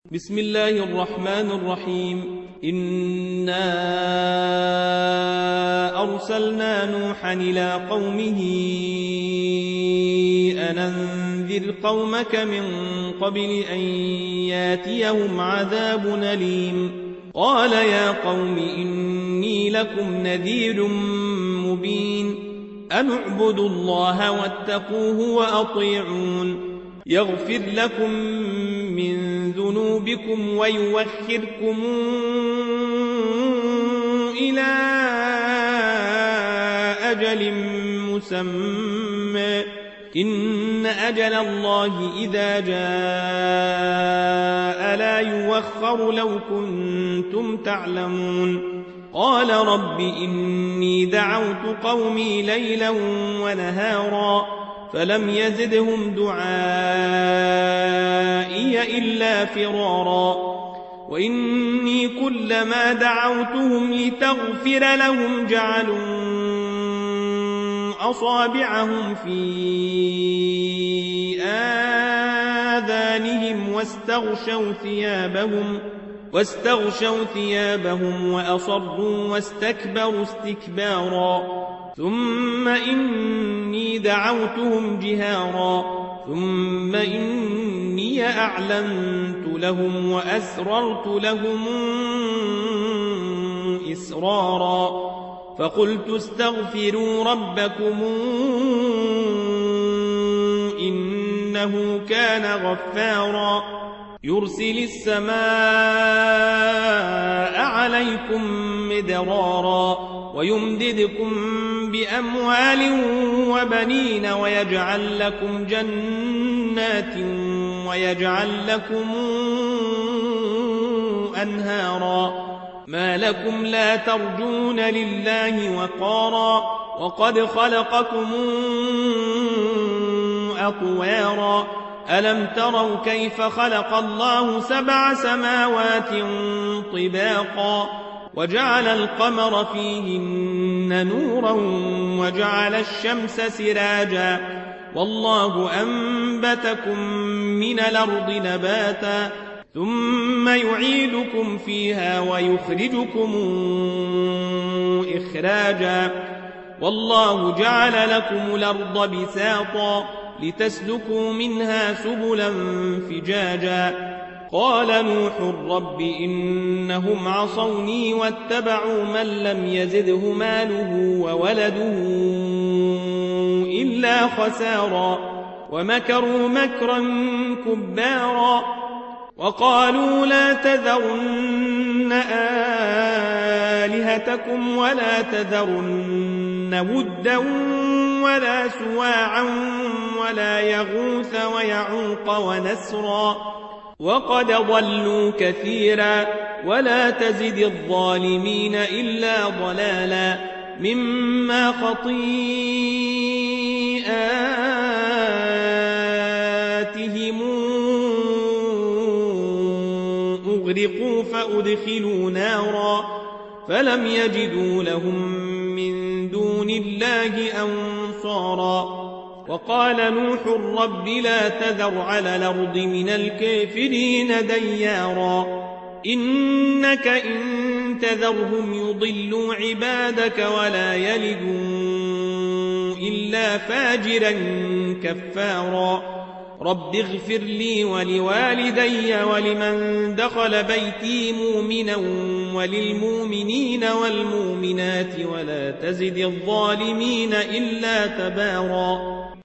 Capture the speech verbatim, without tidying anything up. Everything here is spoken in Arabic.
بسم الله الرحمن الرحيم. إنا أرسلنا نوحا إلى قومه أن أنذر قومك من قبل أن ياتيهم عذاب أليم. قال يا قوم إني لكم نذير مبين أن اعبدوا الله واتقوه وأطيعون يغفر لكم من ذنوبكم ويوخركم إلى أجل مسمى إن أجل الله إذا جاء لا يوخر لو كنتم تعلمون. قال رب إني دعوت قومي ليلا ونهارا فلم يزدهم دعائي إلا فرارا وإني كلما دعوتهم لتغفر لهم جعلوا أصابعهم في آذانهم واستغشوا ثيابهم واستغشوا ثيابهم وأصروا واستكبروا استكبارا ثم إني دعوتهم جهارا ثم إني أعلنت لهم وأسررت لهم إسرارا فقلت استغفروا ربكم إنه كان غفارا يرسل السماء عليكم مدرارا ويمددكم بأموال وبنين ويجعل لكم جنات ويجعل لكم أنهارا ما لكم لا ترجون لله وقارا وقد خلقكم أطوارا ألم تروا كيف خلق الله سبع سماوات طباقا وجعل القمر فيهن نورا وجعل الشمس سراجا والله أنبتكم من الأرض نباتا ثم يعيدكم فيها ويخرجكم إخراجا والله جعل لكم الأرض بساطا لتسلكوا منها سبلا فجاجا. قال نوح رب إنهم عصوني واتبعوا من لم يزده ماله وولده إلا خسارا ومكروا مكرا كبارا وقالوا لا تذرن آلهتكم ولا تذرن ودا ولا سواعا ولا يغوث ويعوق ونسرا وقد ضلوا كثيرا ولا تزد الظالمين إلا ضلالا مما خطيئاتهم أغرقوا فأدخلوا نارا فلم يجدوا لهم من دون الله أنصارا. وقال نوح رب لا تذر على الأرض من الكافرين ديارا إنك إن تذرهم يضلوا عبادك ولا يلدوا إلا فاجرا كفارا. رب اغفر لي ولوالدي ولمن دخل بيتي مؤمنا وللمؤمنين والمؤمنات ولا تزد الظالمين إلا تبارا.